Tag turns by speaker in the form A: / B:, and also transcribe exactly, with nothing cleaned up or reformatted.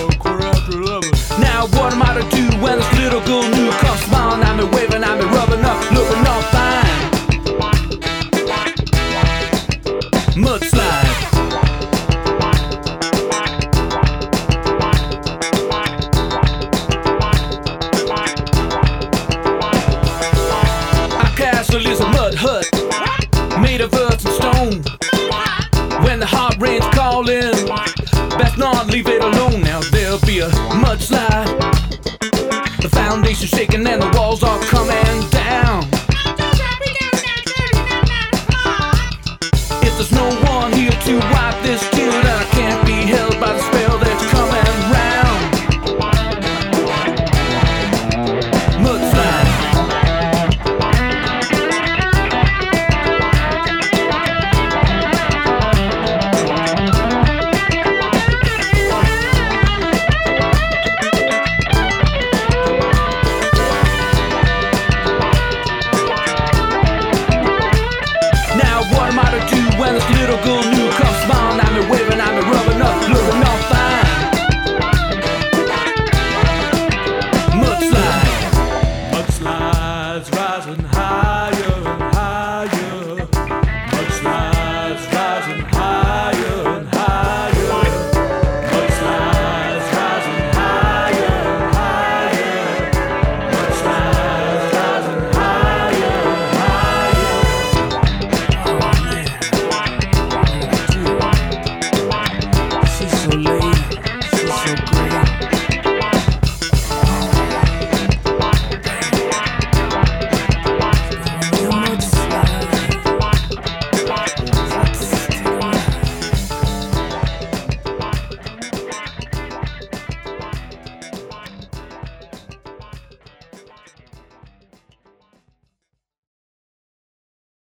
A: Now what am I to do when this little girl new comes smiling at me, waving at me, rubbing up, looking all fine? Mudslide. Our castle is a mud hut made of earth and stone. When the hard rain's calling, best not leave it alone. Now there'll be a mudslide, the foundation's shaking and the walls are coming